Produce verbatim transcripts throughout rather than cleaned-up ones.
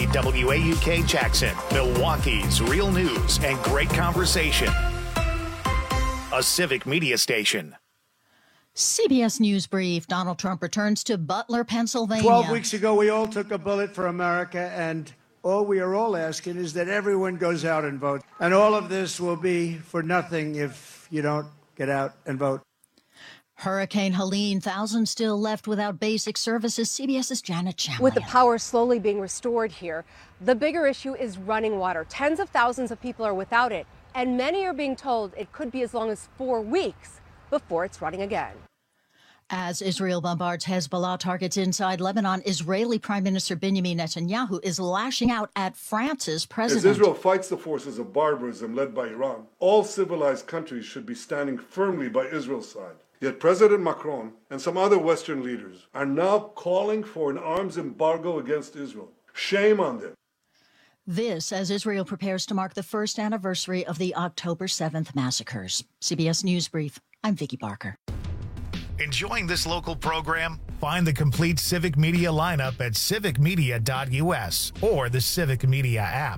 W A U K Jackson, Milwaukee's real news and great conversation. A Civic Media station. C B S News Brief. Donald Trump returns to Butler, Pennsylvania. Twelve weeks ago, we all took a bullet for America, and all we are all asking is that everyone goes out and votes. And all of this will be for nothing if you don't get out and vote. Hurricane Helene, thousands still left without basic services. CBS's Janet Chamlian. With the power slowly being restored here, the bigger issue is running water. Tens of thousands of people are without it, and many are being told it could be as long as four weeks before it's running again. As Israel bombards Hezbollah targets inside Lebanon, Israeli Prime Minister Benjamin Netanyahu is lashing out at France's president. As Israel fights the forces of barbarism led by Iran, all civilized countries should be standing firmly by Israel's side. Yet President Macron and some other Western leaders are now calling for an arms embargo against Israel. Shame on them. This as Israel prepares to mark the first anniversary of the October seventh massacres. C B S News Brief. I'm Vicki Barker. Enjoying this local program? Find the complete Civic Media lineup at civic media dot U S or the Civic Media app.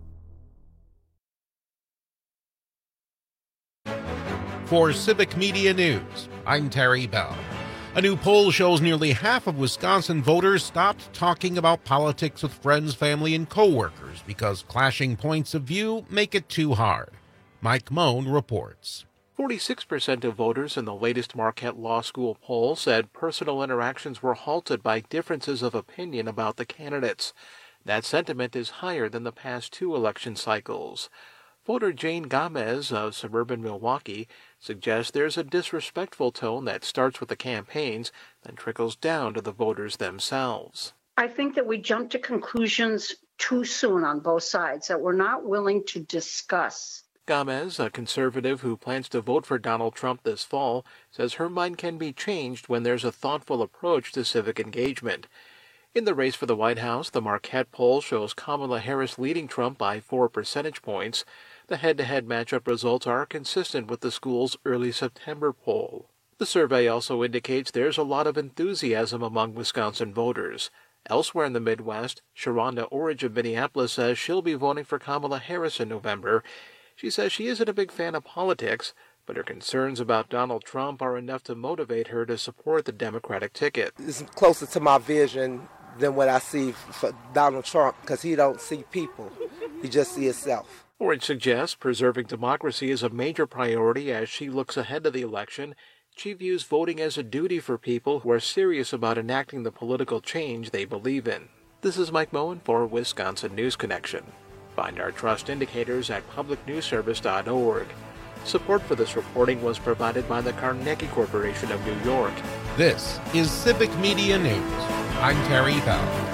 For Civic Media News, I'm Terry Bell. A new poll shows nearly half of Wisconsin voters stopped talking about politics with friends, family, and coworkers because clashing points of view make it too hard. Mike Moan reports. forty-six percent of voters in the latest Marquette Law School poll said personal interactions were halted by differences of opinion about the candidates. That sentiment is higher than the past two election cycles. Voter Jane Gomez of suburban Milwaukee suggests there's a disrespectful tone that starts with the campaigns, then trickles down to the voters themselves. I think that we jump to conclusions too soon on both sides, that we're not willing to discuss. Gomez, a conservative who plans to vote for Donald Trump this fall, says her mind can be changed when there's a thoughtful approach to civic engagement. In the race for the White House, the Marquette poll shows Kamala Harris leading Trump by four percentage points. The head-to-head matchup results are consistent with the school's early September poll. The survey also indicates there's a lot of enthusiasm among Wisconsin voters. Elsewhere in the Midwest, Sharonda Orridge of Minneapolis says she'll be voting for Kamala Harris in November. She says she isn't a big fan of politics, but her concerns about Donald Trump are enough to motivate her to support the Democratic ticket. It's closer to my vision than what I see for Donald Trump, because he don't see people. He just sees himself. Orridge suggests preserving democracy is a major priority as she looks ahead to the election. She views voting as a duty for people who are serious about enacting the political change they believe in. This is Mike Moen for Wisconsin News Connection. Find our trust indicators at public news service dot org. Support for this reporting was provided by the Carnegie Corporation of New York. This is Civic Media News. I'm Terry Bell.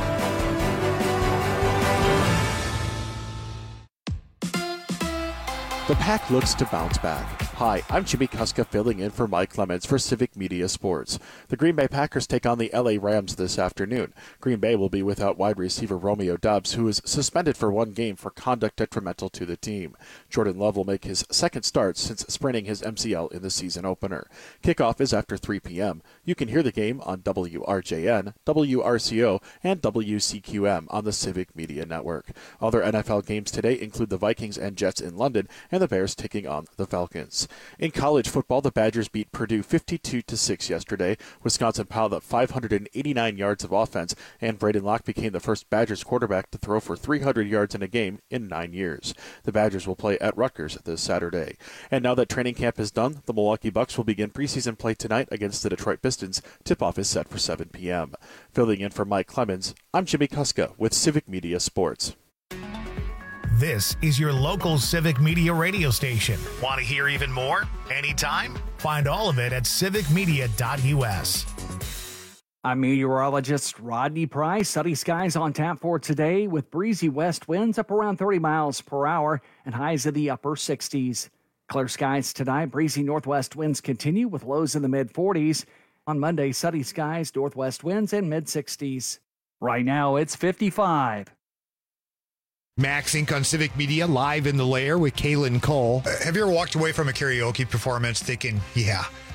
The Pack looks to bounce back. Hi, I'm Jimmy Kuska filling in for Mike Clements for Civic Media Sports. The Green Bay Packers take on the L A Rams this afternoon. Green Bay will be without wide receiver Romeo Doubs, who is suspended for one game for conduct detrimental to the team. Jordan Love will make his second start since spraining his M C L in the season opener. Kickoff is after three p.m. You can hear the game on W R J N, W R C O, and W C Q M on the Civic Media Network. Other N F L games today include the Vikings and Jets in London and the Bears taking on the Falcons. In college football, the Badgers beat Purdue fifty-two to six yesterday. Wisconsin piled up five hundred eighty-nine yards of offense, and Braden Locke became the first Badgers quarterback to throw for three hundred yards in a game in nine years. The Badgers will play at Rutgers this Saturday. And now that training camp is done, the Milwaukee Bucks will begin preseason play tonight against the Detroit Pistons. Tip-off is set for seven p.m. Filling in for Mike Clemens, I'm Jimmy Kuska with Civic Media Sports. This is your local Civic Media radio station. Want to hear even more? Anytime? Find all of it at civic media dot U S. I'm meteorologist Rodney Price. Sunny skies on tap for today with breezy west winds up around thirty miles per hour and highs in the upper sixties. Clear skies tonight. Breezy northwest winds continue with lows in the mid forties. On Monday, sunny skies, northwest winds, and mid sixties. Right now, it's fifty-five. Max Inc on Civic Media, live in the lair with Kaylin Cole. Uh, have you ever walked away from a karaoke performance thinking, yeah,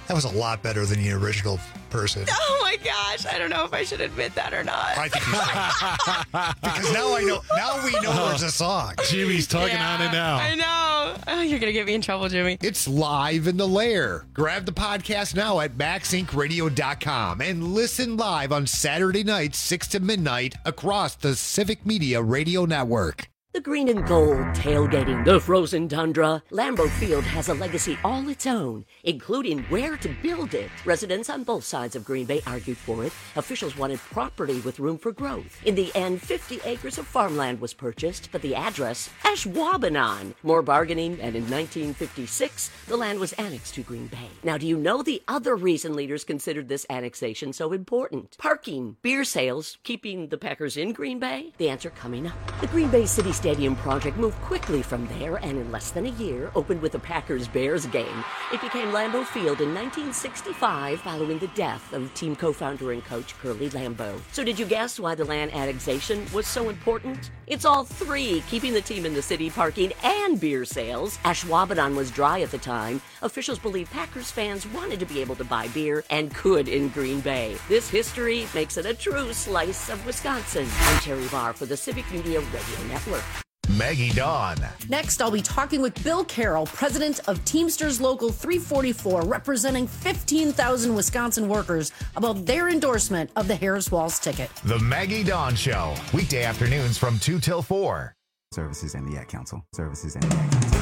That was a lot better than the original person. Oh my gosh, I don't know if I should admit that or not. I think you should. Because now I know. Now we know there's a song. Jimmy's tugging Yeah, on it now. I know. Oh, you're going to get me in trouble, Jimmy. It's live in the lair. Grab the podcast now at max inc radio dot com and listen live on Saturday nights, six to midnight, across the Civic Media Radio Network. The green and gold tailgating, the frozen tundra. Lambeau Field has a legacy all its own, including where to build it. Residents on both sides of Green Bay argued for it. Officials wanted property with room for growth. In the end, fifty acres of farmland was purchased, but the address, Ashwaubenon. More bargaining, and in nineteen fifty-six, the land was annexed to Green Bay. Now, do you know the other reason leaders considered this annexation so important? Parking, beer sales, keeping the Packers in Green Bay? The answer coming up. The Green Bay City Stadium project moved quickly from there and in less than a year opened with a Packers-Bears game. It became Lambeau Field in nineteen sixty-five following the death of team co-founder and coach Curly Lambeau. So did you guess why the land annexation was so important? It's all three, keeping the team in the city, parking, and beer sales. Ashwaubenon was dry at the time. Officials believe Packers fans wanted to be able to buy beer and could in Green Bay. This history makes it a true slice of Wisconsin. I'm Terry Barr for the Civic Media Radio Network. Maggie Dawn. Next, I'll be talking with Bill Carroll, president of Teamsters Local three forty-four, representing fifteen thousand Wisconsin workers, about their endorsement of the Harris Walls ticket. The Maggie Dawn Show, weekday afternoons from two till four. Services and the Ad Council. Services and the Ad Council.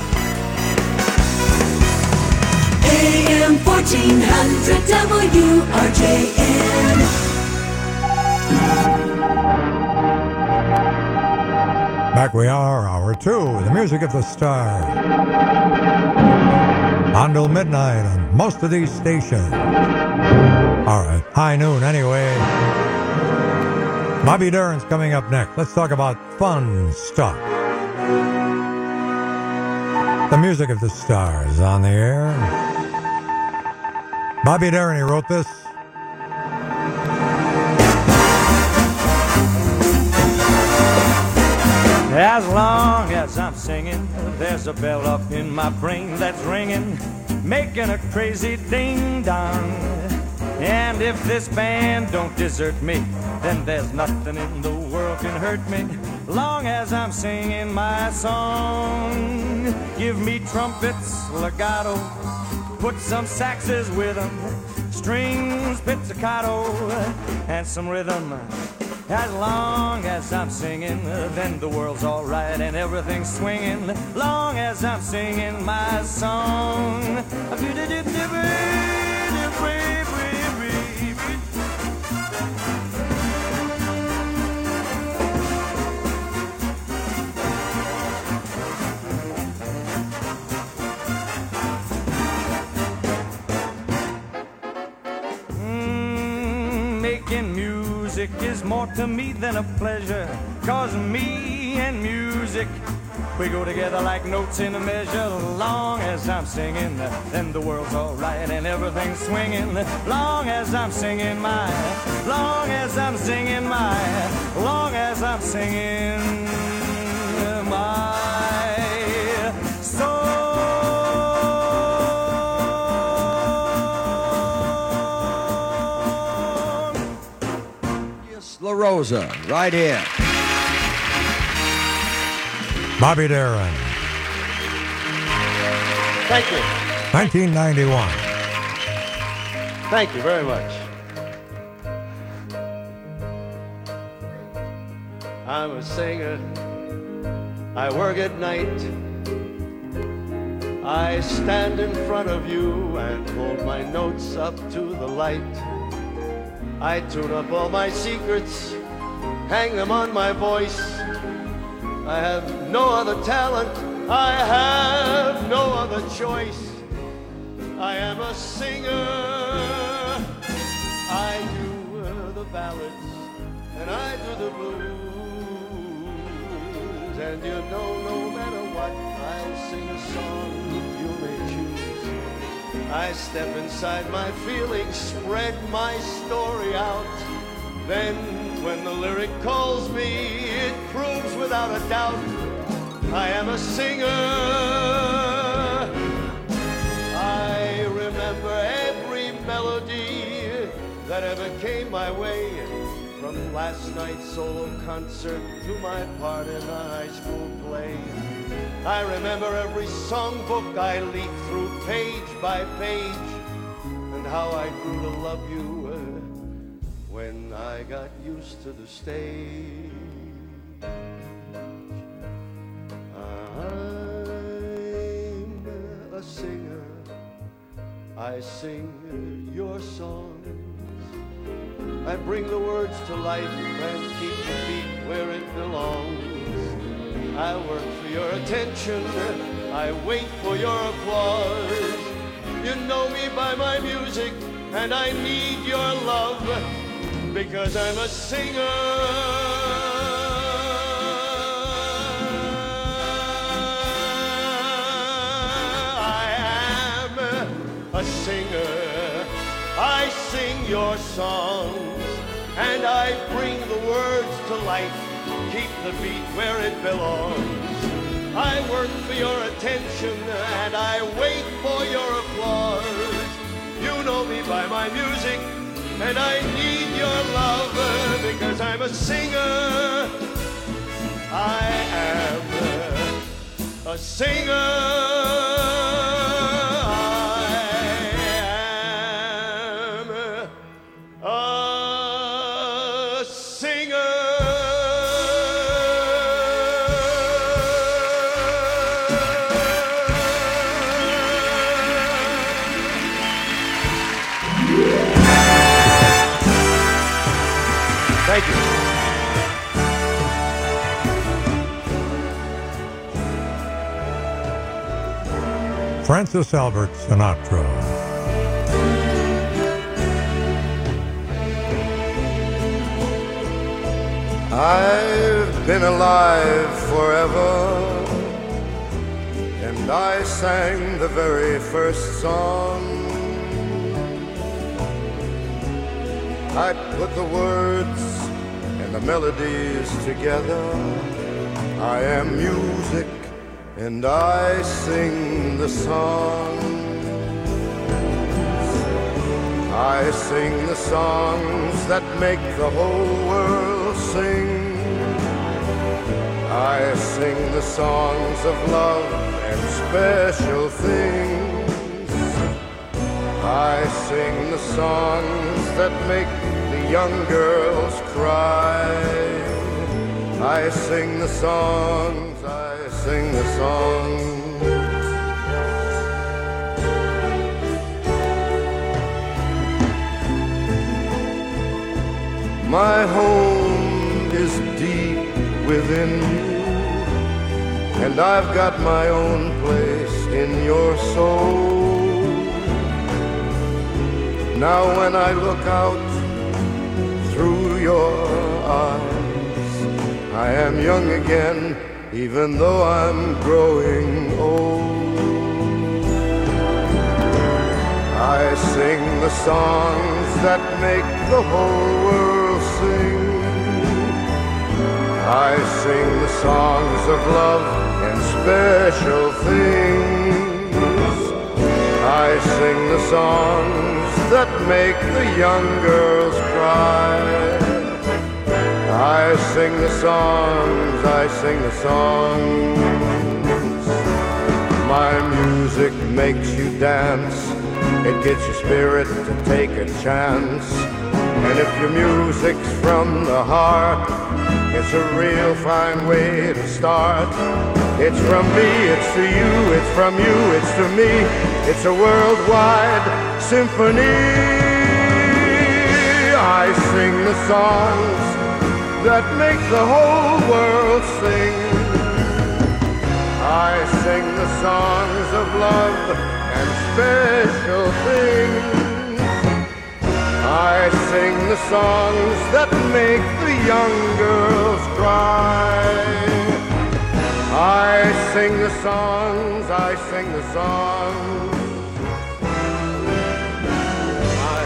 A M fourteen hundred W R J N. Back we are, hour two, the music of the star. On till midnight on most of these stations. All right, high noon anyway. Bobby Darin's coming up next. Let's talk about fun stuff. The music of the stars on the air. Bobby Darin, he wrote this. As long as I'm singing, there's a bell up in my brain that's ringing, making a crazy ding-dong. And if this band don't desert me, then there's nothing in the world can hurt me, long as I'm singing my song. Give me trumpets, legato, put some saxes with them, strings, pizzicato, and some rhythm. As long as I'm singing, then the world's alright and everything's swinging, long as I'm singing my song. Mm, making music is more to me than a pleasure, 'cause me and music, we go together like notes in a measure. Long as I'm singing, then the world's alright and everything's swinging, long as I'm singing my, long as I'm singing my, long as I'm singing my song. La Rosa, right here. Bobby Darin. Thank you. nineteen ninety-one. Thank you very much. I'm a singer. I work at night. I stand in front of you and hold my notes up to the light. I tune up all my secrets, hang them on my voice. I have no other talent, I have no other choice. I am a singer. I do uh, the ballads and I do the blues. And you know, no matter what, I'll sing a song you may choose. I step inside my feelings, spread my story out. Then when the lyric calls me, it proves without a doubt I am a singer. I remember that ever came my way. From last night's solo concert to my part in a high school play. I remember every songbook I leafed through page by page, and how I grew to love you uh, when I got used to the stage. I'm a singer, I sing your songs. I bring the words to life and keep the beat where it belongs. I work for your attention, I wait for your applause. You know me by my music, and I need your love, because I'm a singer. A singer, I sing your songs, and I bring the words to life, keep the beat where it belongs. I work for your attention, and I wait for your applause. You know me by my music, and I need your love, because I'm a singer. I am a singer. Thank you. Francis Albert Sinatra. I've been alive forever, and I sang the very first song. I put the words and the melodies together. I am music, and I sing the songs. I sing the songs that make the whole world sing. I sing the songs of love and special things. I sing the songs that make the young girls cry. I sing the songs, I sing the songs. My home is deep within you, and I've got my own place in your soul. Now when I look out through your eyes, I am young again, even though I'm growing old. I sing the songs that make the whole world sing. I sing the songs of love and special things. I sing the songs that make the young girls cry. I sing the songs, I sing the songs. My music makes you dance. It gets your spirit to take a chance. And if your music's from the heart, it's a real fine way to start. It's from me, it's to you, it's from you, it's to me. It's a worldwide symphony. I sing the songs that make the whole world sing. I sing the songs of love and special things. I sing the songs that make the young girls cry. I sing the songs, I sing the songs. I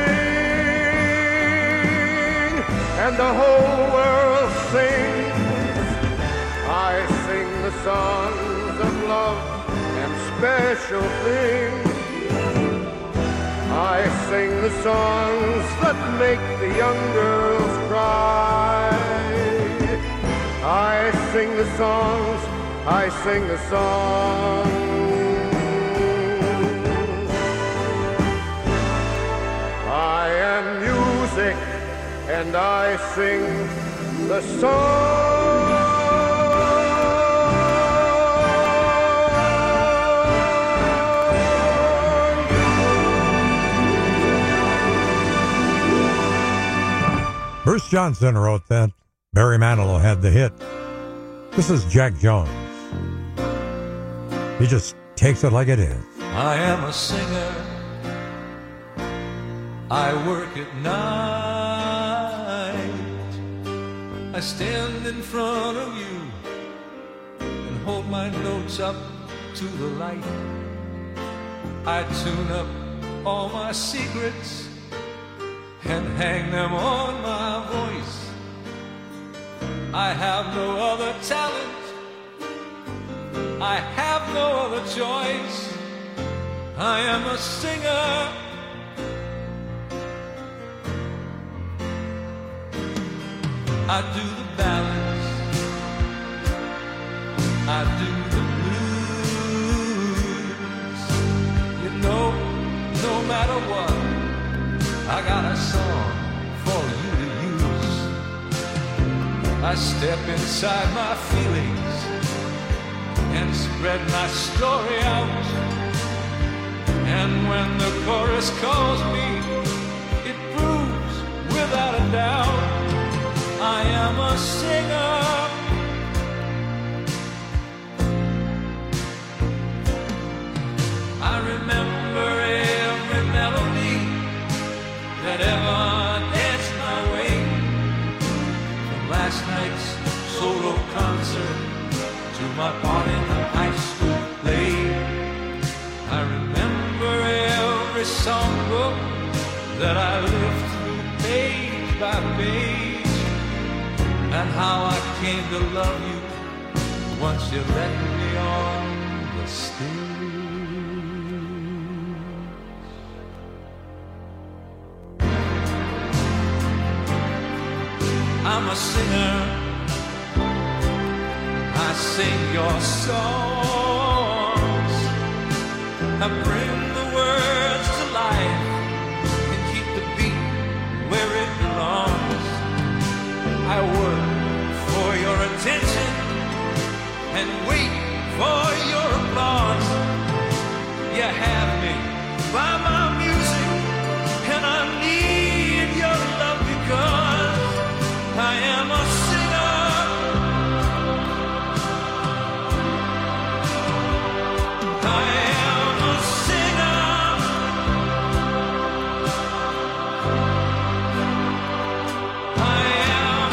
sing, and the whole world sings. I sing the songs of love and special things. I I sing the songs that make the young girls cry. I sing the songs, I sing the songs. I am music and I sing the song. Bruce Johnson wrote that. Barry Manilow had the hit. This is Jack Jones. He just takes it like it is. I am a singer. I work at night. I stand in front of you and hold my notes up to the light. I tune up all my secrets and hang them on my voice. I have no other talent, I have no other choice. I am a singer. I do the ballads, I do the blues. You know, no matter what, I got a song for you to use. I step inside my feelings and spread my story out. And when the chorus calls me, it proves without a doubt I am a singer. I remember every melody that ever danced my way, from last night's solo concert to my part in the high school play. I remember every songbook that I lived through page by page, and how I came to love you once you let me on the stage. I'm a singer, I sing your songs, I bring the words to life and keep the beat where it belongs. I work for your attention and wait for your applause. You have me by my music and I need your love because I am a sinner. I am a sinner. I am a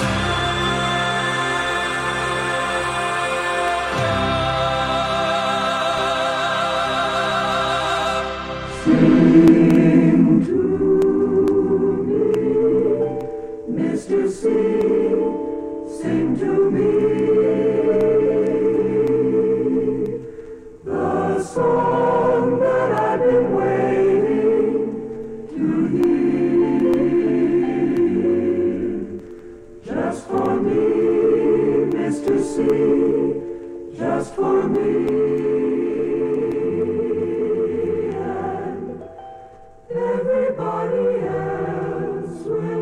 Sing to me, Mister C, sing to me the song that I've been waiting to hear. Just for me, Mister C, just for me. Everybody else will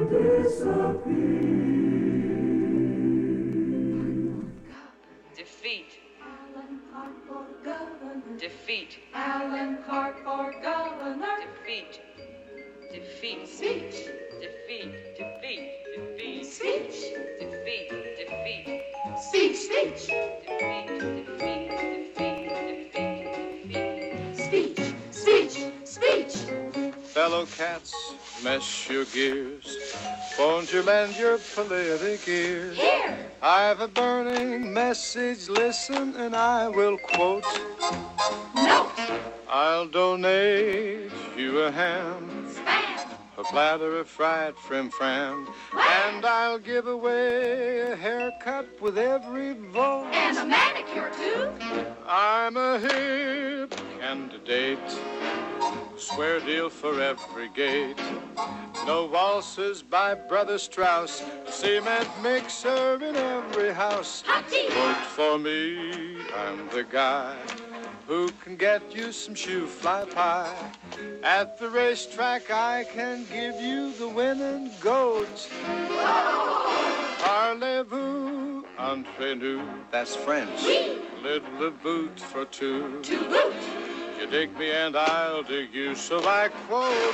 disappear. Defeat. Alan Clark for governor. Defeat. Alan Clark for governor. Defeat. Defeat. Speech. Defeat. Defeat. Defeat. Speech. Defeat. Defeat. Speech. Speech. Defeat. Defeat. Defeat. Defeat. Speech. Speech. Speech. Fellow cats, mesh your gears. Won't you lend your politic ears? Here. I've a burning message, listen, and I will quote. No. I'll donate you a ham, Spam. a platter of fried frim fram, and I'll give away a haircut with every vote. And a manicure too. I'm a hip candidate. Square deal for every gate. No waltzes by Brother Strauss. Cement mixer in every house. Vote for me, I'm the guy who can get you some shoe fly pie. At the racetrack I can give you the winning goat. Parlez-vous, entre nous. That's French. Oui. Little boot for two. Two boot. You dig me and I'll dig you, so I quote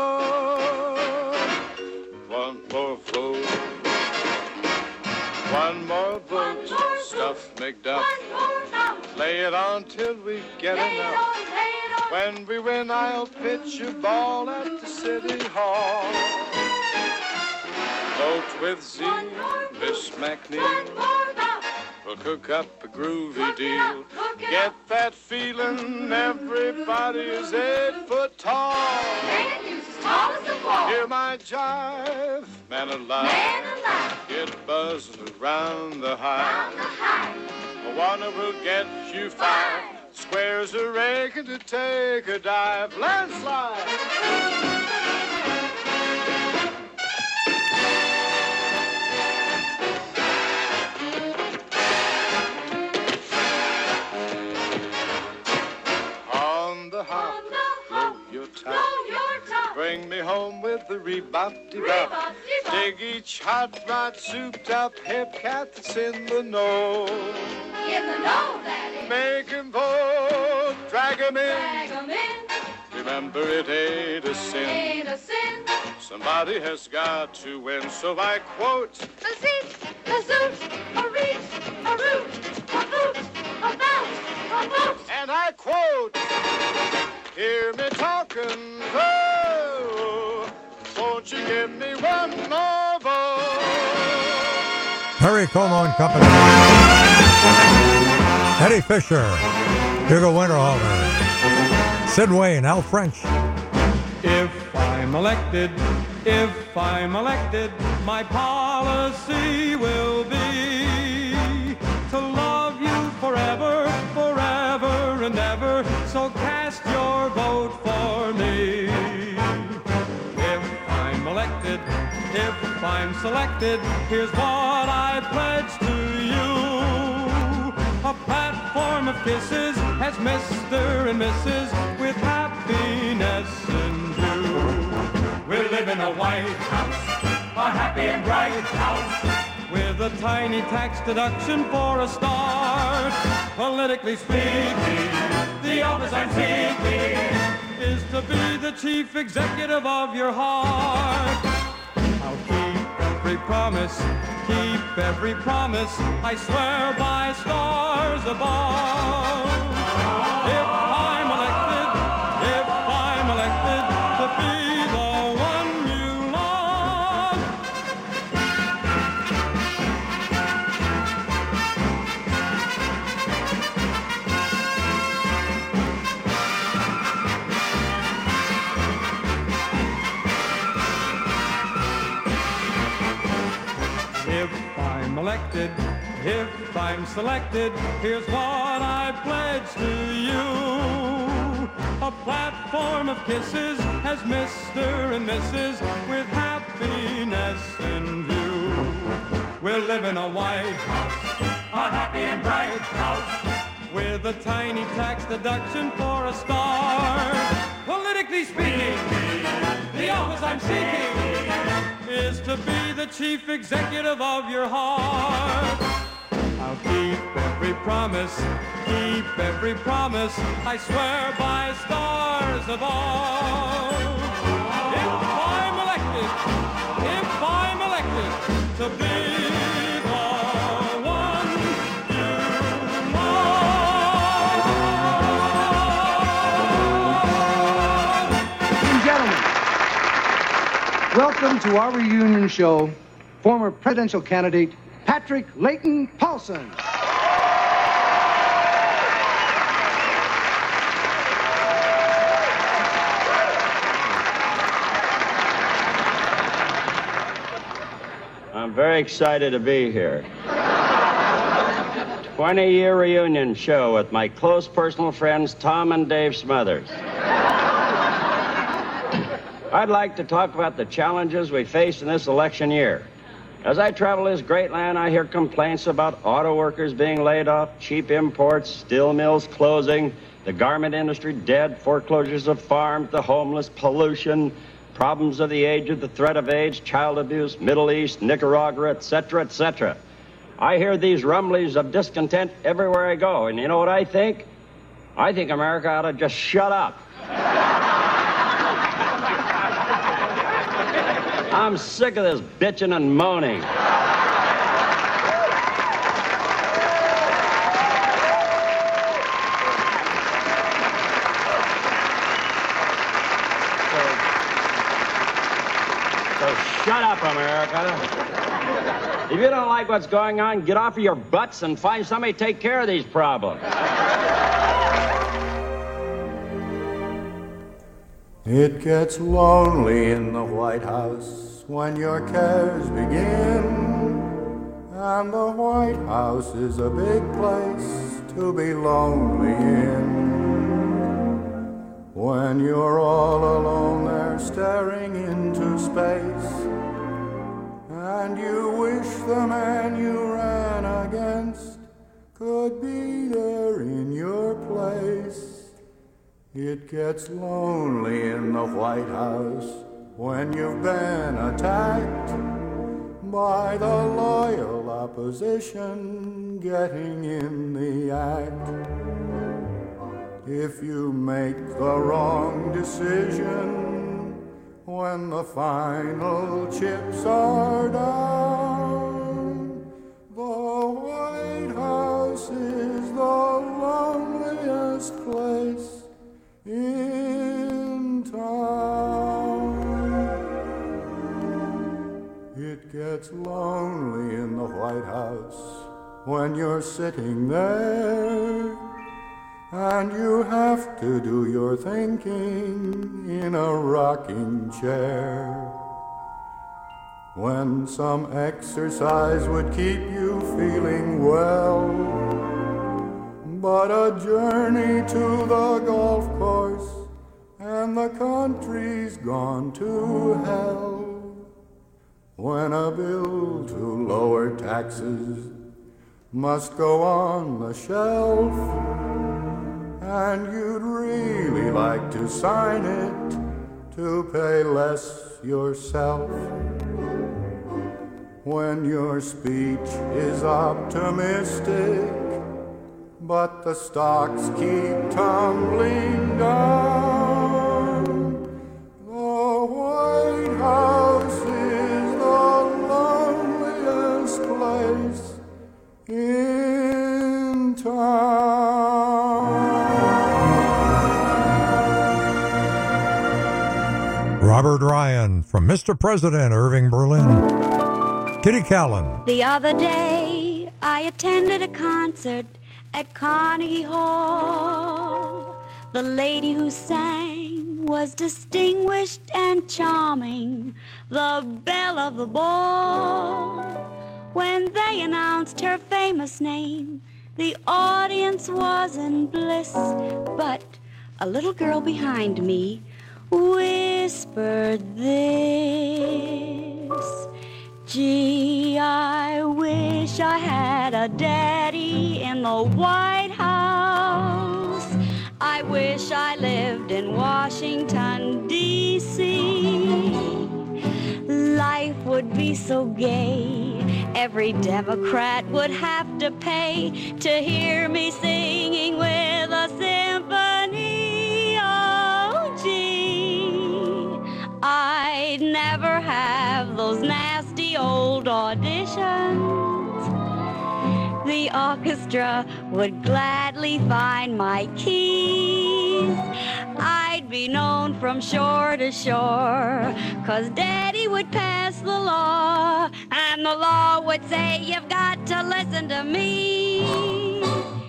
one. One more vote. One more vote. One more Stuff McDuff. One more Lay it on till we get lay enough. It on, lay it on. When we win, I'll pitch a ball at the City Hall. Vote with Z, Miss McNeil. We'll cook up a groovy cook deal. Get up. That feeling everybody is eight foot tall. Man, you as tall as the wall. Hear my jive, man alive. Man alive. Get buzzing around the high. Around the high. One will get you five. Squares are raking to take a dive. Landslide. Bring me home with the rebop-de-bop. Dig each hot rod, souped-up hip cat that's in the know. In the know, Daddy. Make him vote, drag him in. Drag him in. Remember, it ain't a sin. Ain't a sin. Somebody has got to win, so I quote. A seat, a suit, a reach, a root, a boot, a bounce, a boot. And I quote. Hear me talking, oh, won't you give me one more vote? Harry Como and Company. Eddie Fisher. Hugo Winterhalter. Sid Wayne, Al French. If I'm elected, if I'm elected, my policy will be to love you forever, forever and ever. So cast your vote for me. If I'm elected, if I'm selected, here's what I pledge to you. A platform of kisses as Mister and Missus with happiness in view. We'll live in a White House, a happy and bright house, with a tiny tax deduction for a start. Politically speaking, the office I'm seeking is to be the chief executive of your heart. I'll keep every promise, keep every promise, I swear by stars above. If I'm elected, if I'm elected to be the one you love. If I'm elected, if I'm selected, here's what I pledge to you. A platform of kisses as Mister and Missus with happiness in view. We'll live in a White House, a happy and bright house, with a tiny tax deduction for a start. Politically speaking, the office I'm seeking is to be the chief executive of your heart. I'll keep every promise, keep every promise, I swear by stars above. If I'm elected, if I'm elected to be the one you love. Ladies and gentlemen, welcome to our reunion show, former presidential candidate Patrick Layton Paulson. I'm very excited to be here. twenty-year reunion show with my close personal friends Tom and Dave Smothers. I'd like to talk about the challenges we face in this election year. As I travel this great land, I hear complaints about auto workers being laid off, cheap imports, steel mills closing, the garment industry dead, foreclosures of farms, the homeless, pollution, problems of the aged, the threat of AIDS, child abuse, Middle East, Nicaragua, et cetera, et cetera. I hear these rumblings of discontent everywhere I go, and you know what I think? I think America ought to just shut up. I'm sick of this bitching and moaning. So, so shut up, America. If you don't like what's going on, get off of your butts and find somebody to take care of these problems. It gets lonely in the White House when your cares begin, and the White House is a big place to be lonely in. When you're all alone there staring into space, and you wish the man you ran against could be there in your place. It gets lonely in the White House when you've been attacked by the loyal opposition getting in the act. If you make the wrong decision when the final chips are down, the White House is the loneliest place in town. It gets lonely in the White House when you're sitting there and you have to do your thinking in a rocking chair. When some exercise would keep you feeling well, but a journey to the golf course and the country's gone to hell. When a bill to lower taxes must go on the shelf, and you'd really like to sign it to pay less yourself. When your speech is optimistic, but the stocks keep tumbling down, the White House is the loneliest place in town. Robert Ryan from Mister President, Irving Berlin. Kitty Callan. The other day, I attended a concert at Carnegie Hall. The lady who sang was distinguished and charming, the belle of the ball. When they announced her famous name, the audience was in bliss, but a little girl behind me whispered this: gee, I wish I had a daddy in the White House. I wish I lived in Washington, D C Life would be so gay. Every Democrat would have to pay to hear me singing with a symphony. Oh, gee, I'd never have those nasty old auditions. The orchestra would gladly find my keys. I'd be known from shore to shore, 'cause Daddy would pass the law, and the law would say you've got to listen to me.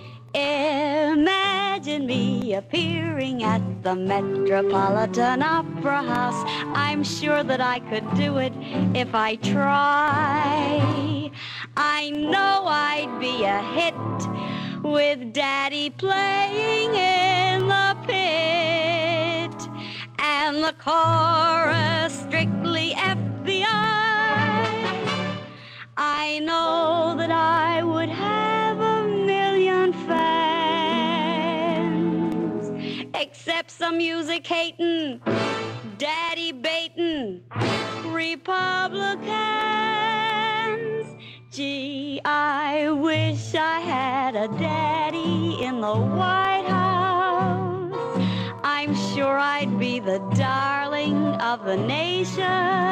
Imagine me appearing at the Metropolitan Opera House. I'm sure that I could do it if I try. I know I'd be a hit with Daddy playing in the pit, and the chorus strictly F B I. I know that I would have a million fans, except some music hating, Daddy baiting Republicans. Gee, I wish I had a daddy in the White House. I'm sure I'd be the darling of the nation.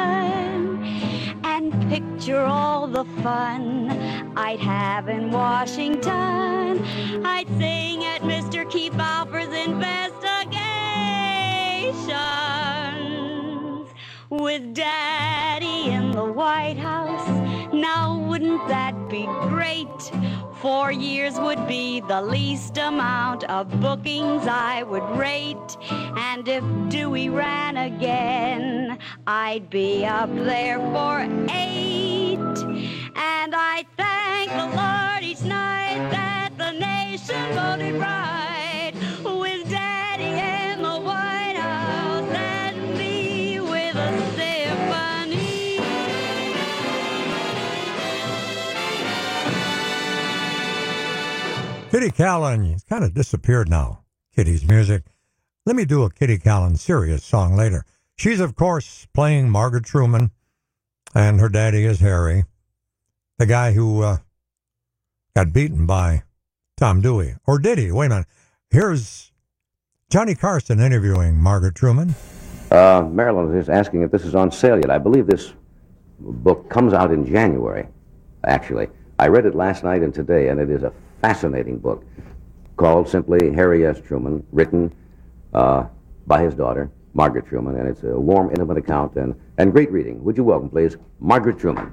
And picture all the fun I'd have in Washington. I'd sing at Mister Keith Alford's investigations with Daddy in the White House. Now wouldn't that be great? Four years would be the least amount of bookings I would rate. And if Dewey ran again, I'd be up there for eight. And I thank the Lord each night that the nation voted right, with Daddy in the White House and me with a symphony. Kitty Callan, he's kind of disappeared now, Kitty's music. Let me do a Kitty Callan serious song later. She's, of course, playing Margaret Truman, and her daddy is Harry, the guy who uh, got beaten by Tom Dewey. Or did he? Wait a minute. Here's Johnny Carson interviewing Margaret Truman. Uh, Marilyn is asking if this is on sale yet. I believe this book comes out in January, actually. I read it last night and today, and it is a fascinating book called simply Harry S. Truman, written uh, by his daughter, Margaret Truman, and it's a warm, intimate account and, and great reading. Would you welcome, please, Margaret Truman.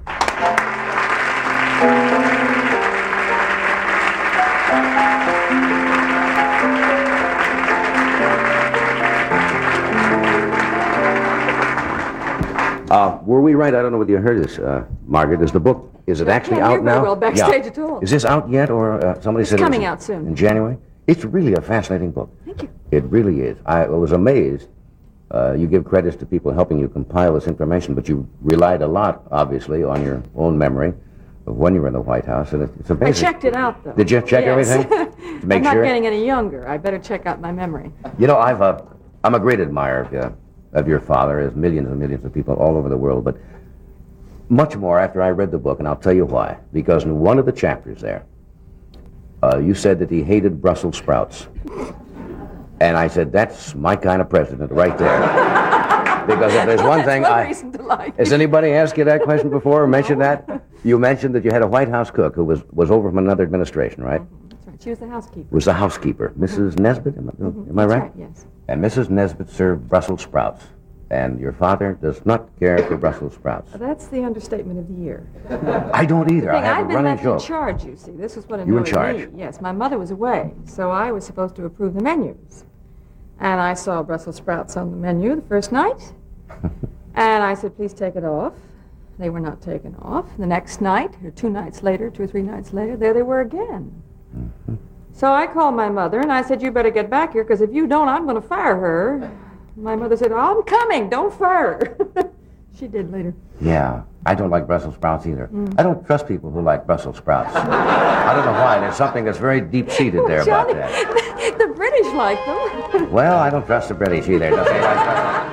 Uh, were we right? I don't know whether you heard this, uh, Margaret. Is the book, is it actually out now? Well, backstage at all. Is this out yet, or uh, somebody It's said coming it was out soon. in January? It's really a fascinating book. Thank you. It really is. I was amazed. Uh, you give credits to people helping you compile this information, but you relied a lot, obviously, on your own memory of when you were in the White House, and it's amazing. I checked it out, though. Did you check Yes. everything? To make I'm not sure? getting any younger. I better check out my memory. You know, I've uh, I'm a great admirer of, uh, of your father, as millions and millions of people all over the world, but much more after I read the book, and I'll tell you why. Because in one of the chapters there, uh, you said that he hated Brussels sprouts. And I said, that's my kind of president right there. Because if there's one thing That's one I... reason to like. Has anybody asked you that question before or mentioned that? You mentioned that you had a White House cook who was, was over from another administration, right? That's right. She was the housekeeper. Was the housekeeper, Missus Nesbitt, am I, Mhm. am I That's right? right, yes. And Missus Nesbitt served Brussels sprouts. And your father does not care for Brussels sprouts. That's the understatement of the year. I don't either. I Thing, have I'd a been running left joke. in charge, you see. This was what annoyed You in charge? me. Yes, my mother was away, so I was supposed to approve the menus. And I saw Brussels sprouts on the menu the first night. And I said, please take it off. They were not taken off. The next night, or two nights later, two or three nights later, there they were again. Mm-hmm. So I called my mother, and I said, you better get back here, because if you don't, I'm going to fire her. My mother said, I'm coming, don't fire her. She did later. Yeah, I don't like Brussels sprouts either. Mm. I don't trust people who like Brussels sprouts. I don't know why. There's something that's very deep-seated there about Johnny, that. the British like them. Well, I don't trust the British either. Nobody likes Brussels.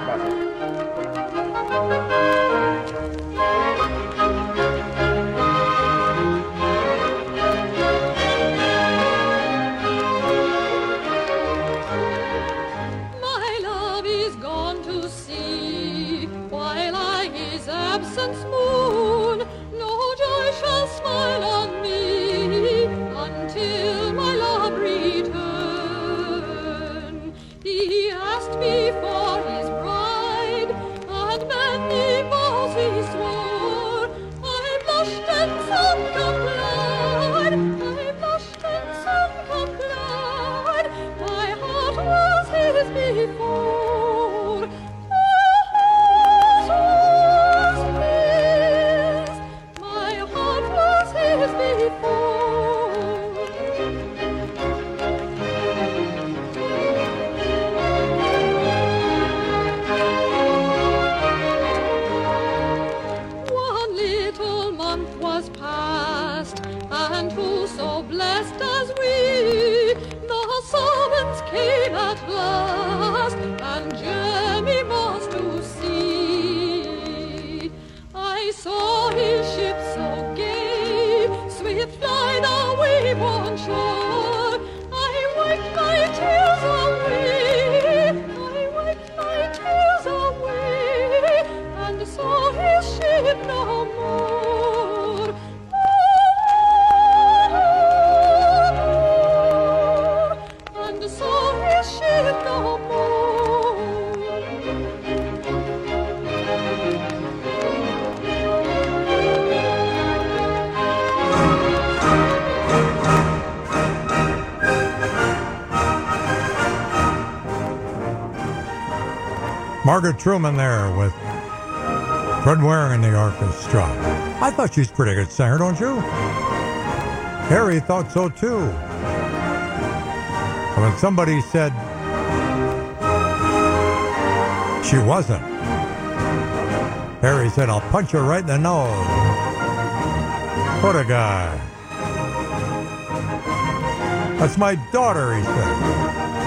My love is gone to sea, while I his absence mourn. No joy shall smile on me until my love return. He asked me for his brother. dressed as we. The servants came at last, and Jemmy was to see. I saw his ship so gay, swift fly the wave-worn shore. I wiped my tears away, I wiped my tears away, and saw his ship no more. And saw his ship no Margaret Truman there with Fred Waring in the orchestra. I thought she's a pretty good singer, don't you? Harry thought so too. When somebody said she wasn't, Harry said, I'll punch her right in the nose. What a guy. That's my daughter, he said.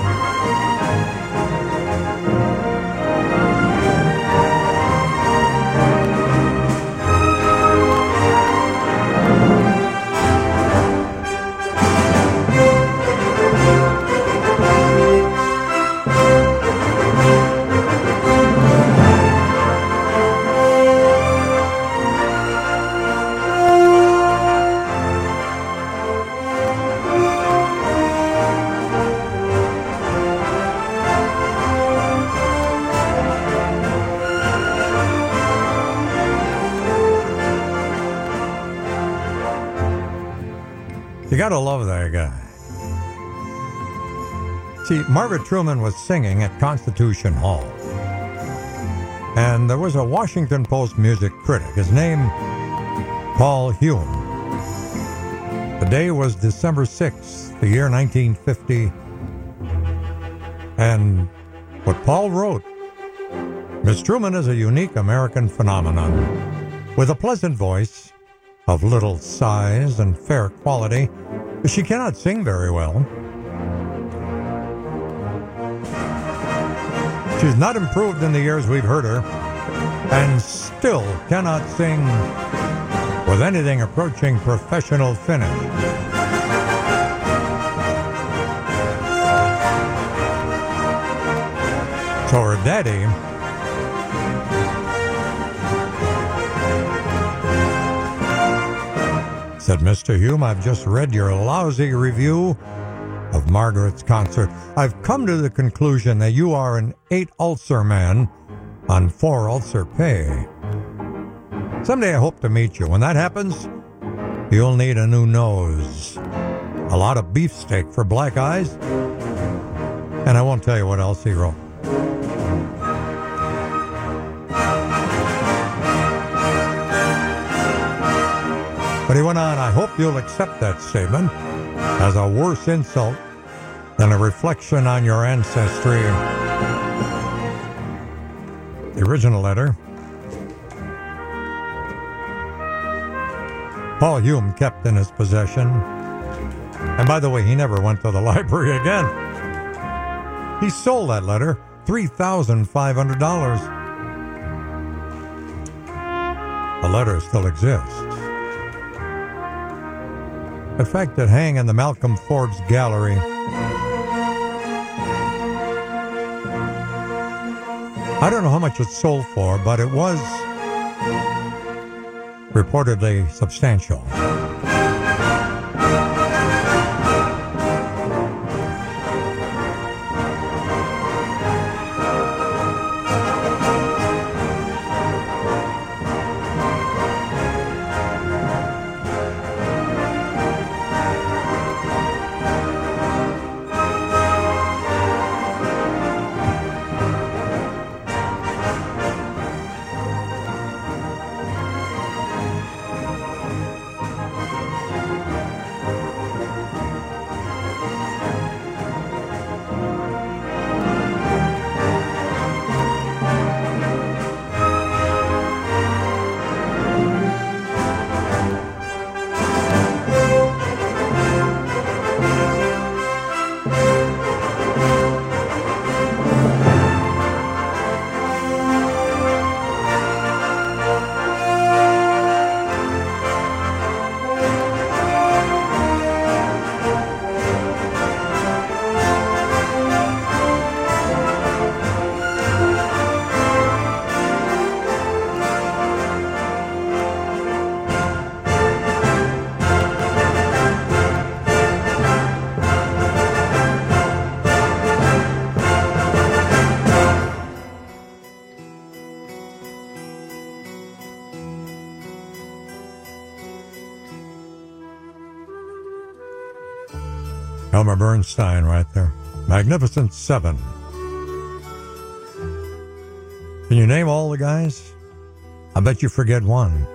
You gotta love that guy. See, Margaret Truman was singing at Constitution Hall. And there was a Washington Post music critic. His name, Paul Hume. The day was December sixth, the year nineteen fifty. And what Paul wrote, Miss Truman is a unique American phenomenon with a pleasant voice of little size and fair quality, but she cannot sing very well. She's not improved in the years we've heard her, and still cannot sing with anything approaching professional finish. So her daddy said, Mister Hume, I've just read your lousy review of Margaret's concert. I've come to the conclusion that you are an eight ulcer man on four ulcer pay. Someday I hope to meet you. When that happens, you'll need a new nose, a lot of beefsteak for black eyes, and I won't tell you what else he wrote. But he went on, I hope you'll accept that statement as a worse insult than a reflection on your ancestry. The original letter, Paul Hume kept in his possession. And by the way, he never went to the library again. He sold that letter, three thousand five hundred dollars. The letter still exists. In fact, it hang in the Malcolm Forbes Gallery. I don't know how much it sold for, but it was reportedly substantial. Elmer Bernstein right there. Magnificent Seven. Can you name all the guys? I bet you forget one.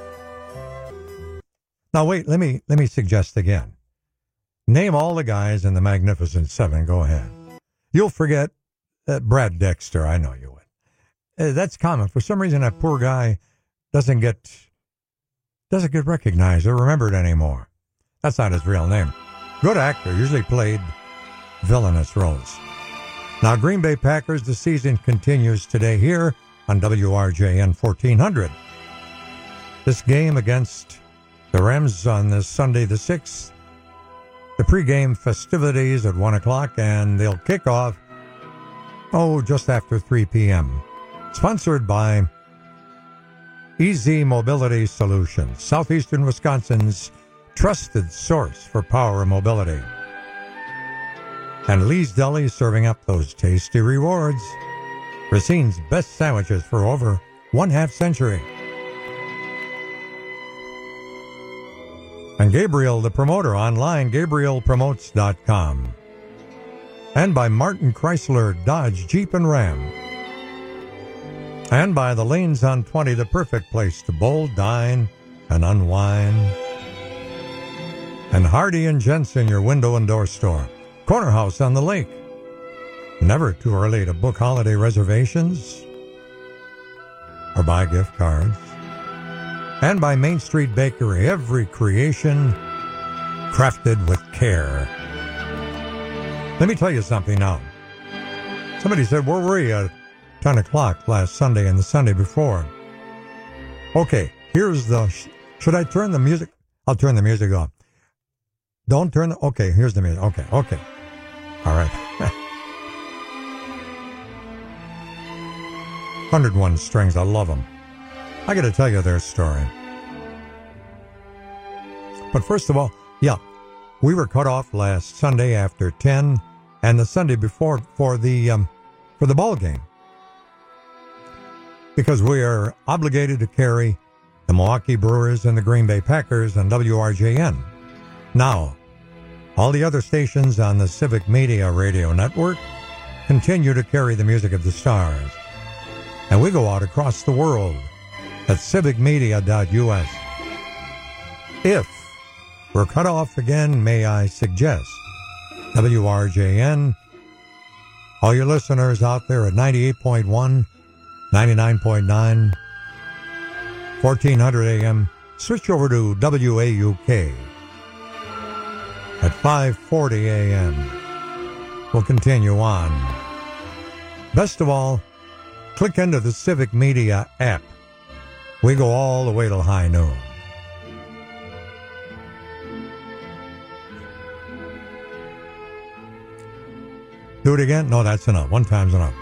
Now wait, let me let me suggest again. Name all the guys in the Magnificent Seven. Go ahead. You'll forget uh, Brad Dexter. I know you would. Uh, that's common. For some reason, that poor guy doesn't get doesn't get recognized or remembered anymore. That's not his real name. Good actor, usually played villainous roles. Now, Green Bay Packers, the season continues today here on W R J N fourteen hundred. This game against the Rams on this Sunday the sixth. The pregame festivities at one o'clock, and they'll kick off, oh, just after three p.m. Sponsored by Easy Mobility Solutions, Southeastern Wisconsin's trusted source for power mobility. And Lee's Deli serving up those tasty rewards. Racine's best sandwiches for over one half century. And Gabriel, the promoter, online, gabriel promotes dot com. And by Martin Chrysler, Dodge, Jeep, and Ram. And by the Lanes on twenty, the perfect place to bowl, dine, and unwind. And Hardy and Jensen, your window and door store. Corner House on the lake. Never too early to book holiday reservations or buy gift cards. And by Main Street Bakery, every creation crafted with care. Let me tell you something now. Somebody said, where were you at ten o'clock last Sunday and the Sunday before? Okay, here's the... Sh- should I turn the music? I'll turn the music off. Don't turn the... Okay, here's the music. Okay, okay. All right. one oh one Strings, I love them. I got to tell you their story. But first of all, yeah, we were cut off last Sunday after ten, and the Sunday before for the um, for the ball game, because we are obligated to carry the Milwaukee Brewers and the Green Bay Packers on W R J N. Now, all the other stations on the Civic Media Radio Network continue to carry the music of the stars, and we go out across the world at civic media dot U S. If we're cut off again, may I suggest W R J N, all your listeners out there at ninety-eight point one, ninety-nine point nine, fourteen hundred A M, switch over to W A U K at five forty A M. We'll continue on. Best of all, click into the Civic Media app. We go all the way till high noon. Do it again? No, that's enough. One time's enough.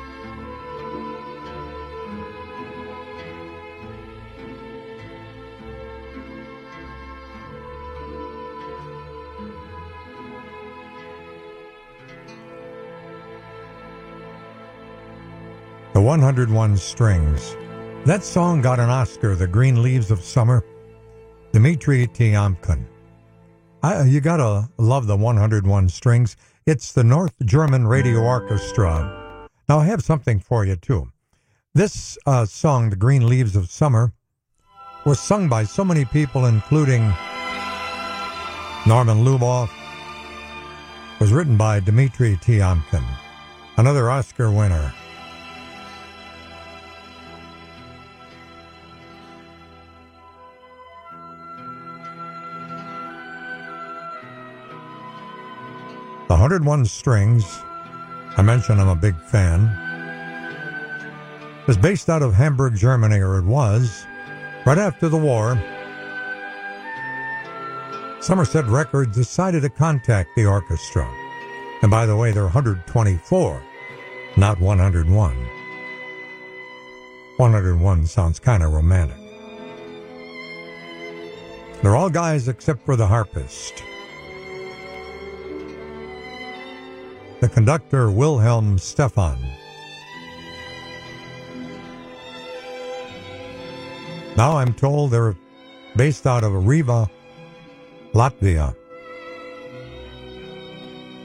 The one oh one Strings. That song got an Oscar, The Green Leaves of Summer. Dmitri Tiomkin. I, you gotta love the one oh one Strings. It's the North German Radio Orchestra. Now, I have something for you, too. This uh, song, The Green Leaves of Summer, was sung by so many people, including Norman Luboff. Was written by Dmitri Tiomkin, another Oscar winner. The one oh one Strings, I mentioned I'm a big fan, is based out of Hamburg, Germany, or it was, right after the war. Somerset Records decided to contact the orchestra. And by the way, they're one hundred twenty-four, not one oh one. one oh one sounds kind of romantic. They're all guys except for the harpist. The conductor, Wilhelm Stefan. Now I'm told they're based out of Riga, Latvia.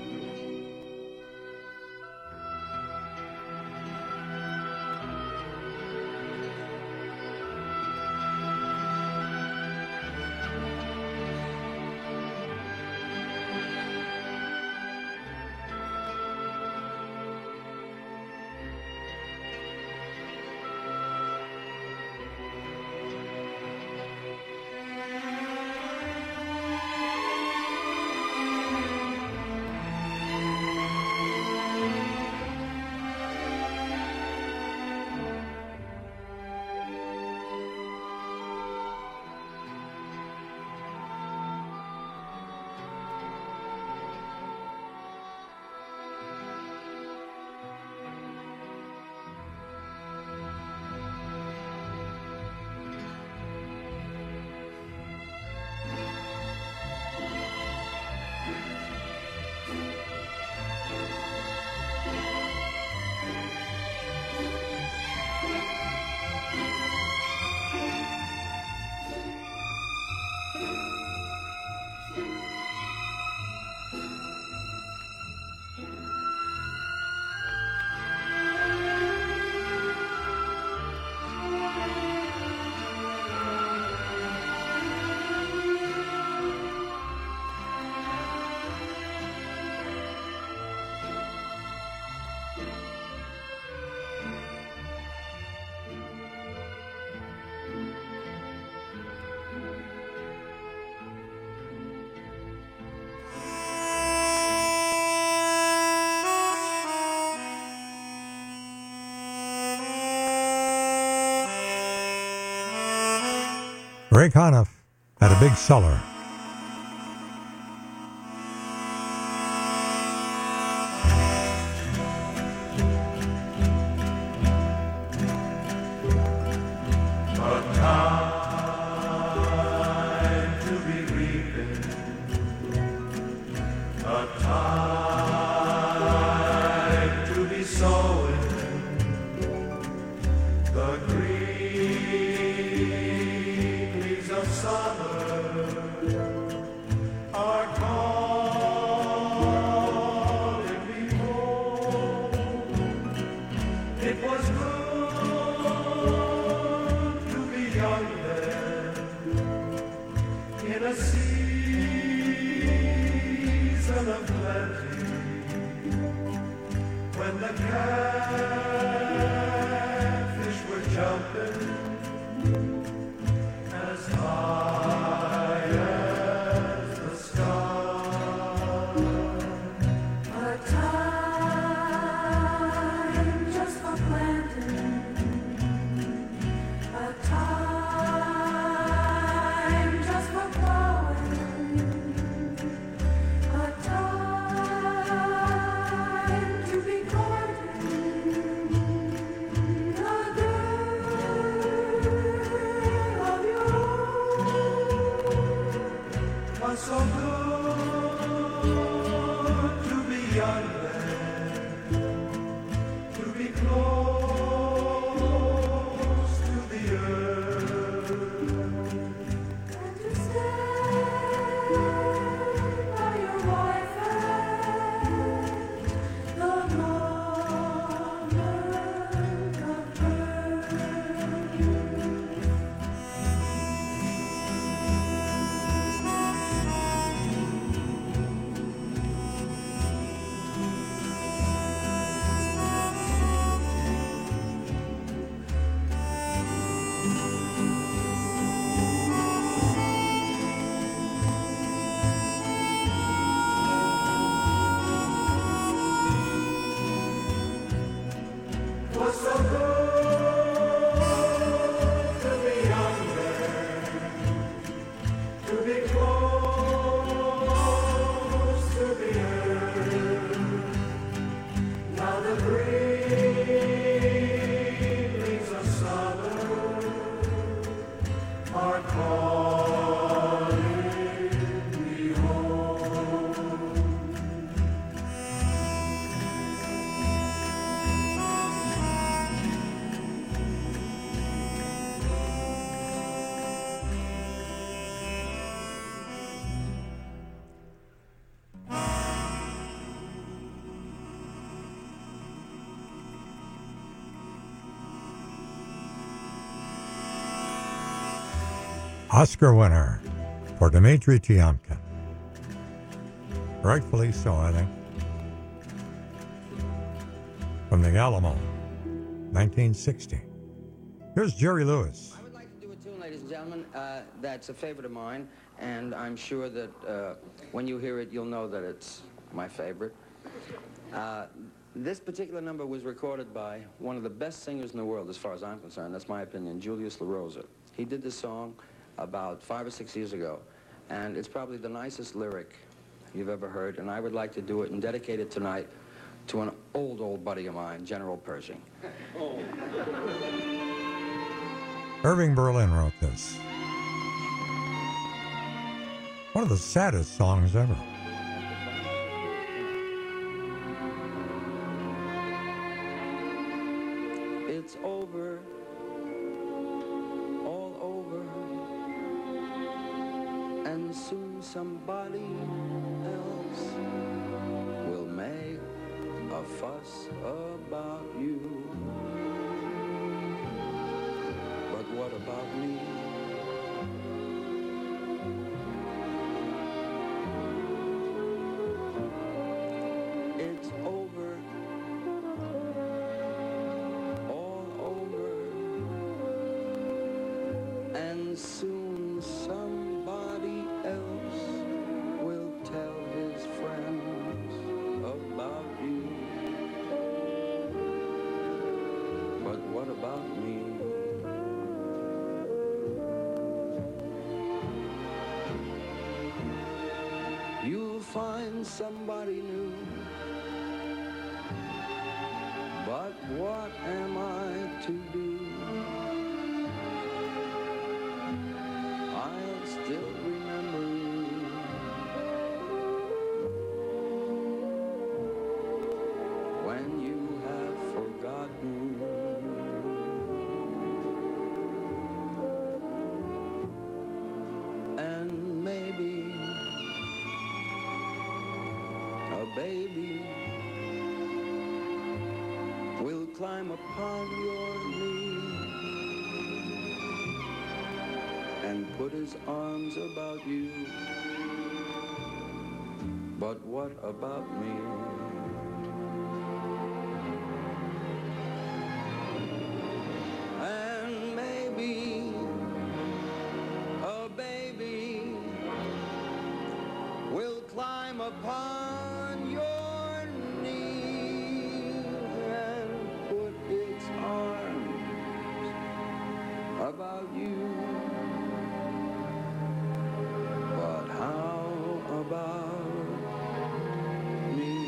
Ray Conniff had a big cellar. Oscar winner for Dmitri Tiomkin. Rightfully so, I think. From the Alamo, nineteen sixty. Here's Jerry Lewis. I would like to do a tune, ladies and gentlemen, uh, that's a favorite of mine, and I'm sure that uh, when you hear it, you'll know that it's my favorite. Uh, this particular number was recorded by one of the best singers in the world, as far as I'm concerned. That's my opinion, Julius LaRosa. He did this song about five or six years ago, and it's probably the nicest lyric you've ever heard, and I would like to do it and dedicate it tonight to an old, old buddy of mine, General Pershing. Oh. Irving Berlin wrote this. One of the saddest songs ever. It's over, all over, and soon somebody else will make a fuss about you. But what about me? It's over, all over, and soon somebody else will tell his friends about you. But what about me? find somebody new. But what am I to do? I still remember you. When you have forgotten. And maybe a baby will climb upon your knee and put his arms about you. But what about me? And maybe a baby will climb upon your knee and put its arms about you. But how about me?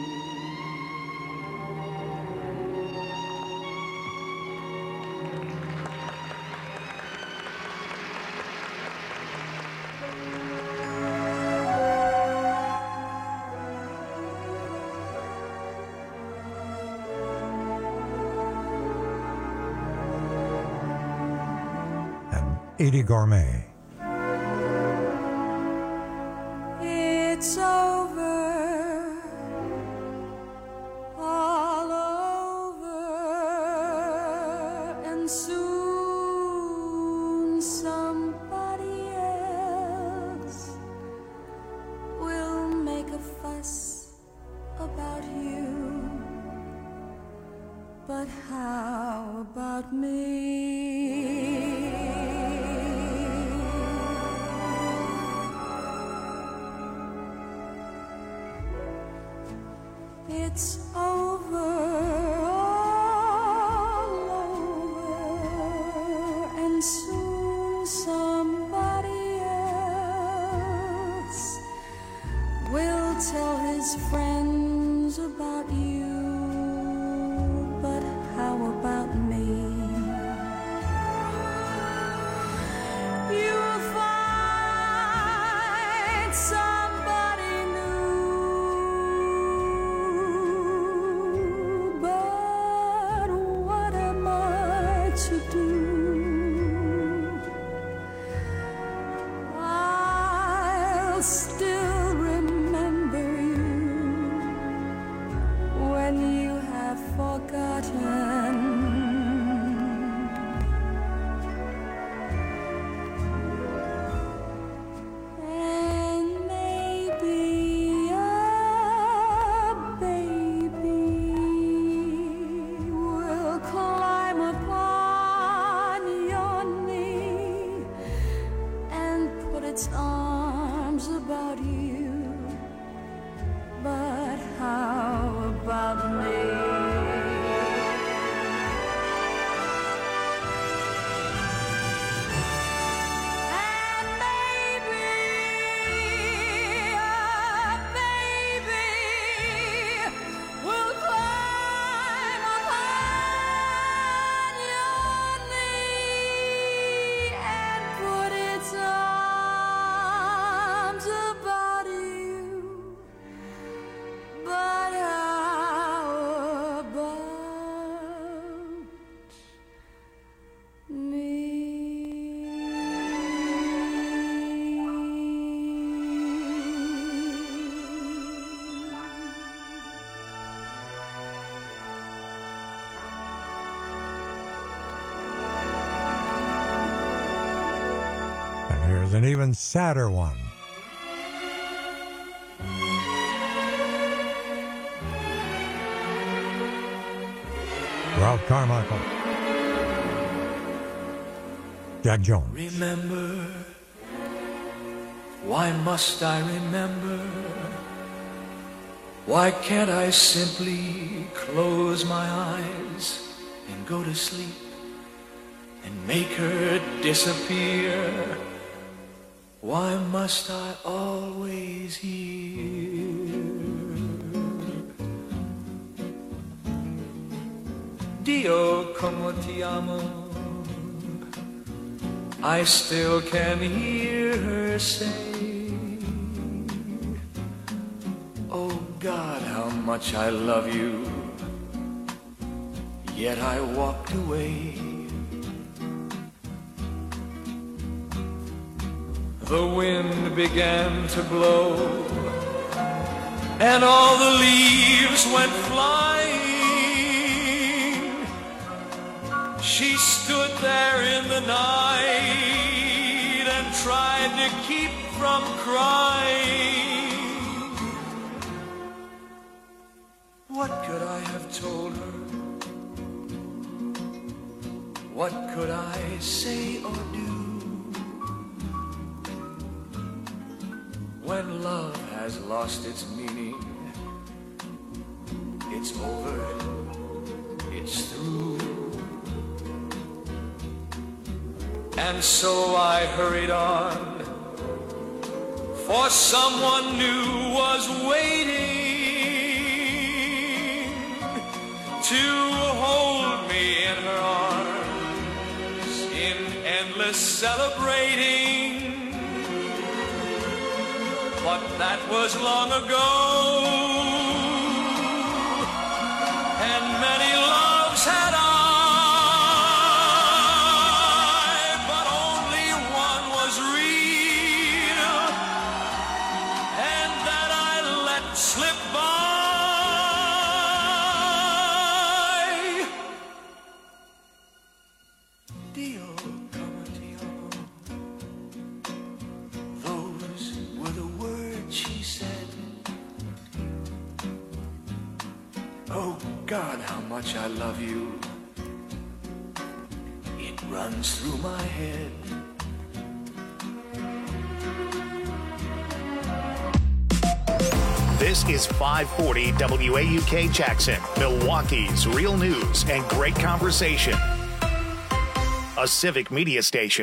Edie Gourmet. It's over, all over, and soon somebody else will make a fuss about you. But how about me? It's over, all over, and soon somebody else will tell his friends about you. But how about me? You'll find somebody new. But what am I to do? I'll still remember you when you have forgotten. And maybe a baby will climb upon your knee and put its arms about you. But how about me? And maybe a baby will climb upon your knee and put its arms about you. But how about me? And here's an even sadder one. Ralph Carmichael. Jack Jones. Remember, why must I remember? Why can't I simply close my eyes and go to sleep and make her disappear? Why must I always hear Dio como ti amo. I still can hear her say, oh God, how much I love you. Yet I walked away. The wind began to blow, and all the leaves went flying. She stood there in the night and tried to keep from crying. What could I have told her? What could I say or do? When love has lost its meaning, it's over, it's through. And so I hurried on, for someone new was waiting to hold me in her arms in endless celebrating. But that was long ago, and many loves had I, but only one was real, and that I let slip by. Dio como ti amo. Those were the words she said. Oh God, how much I love you. It runs through my head. This is five forty W A U K Jackson, Milwaukee's real news and great conversation. A Civic Media station.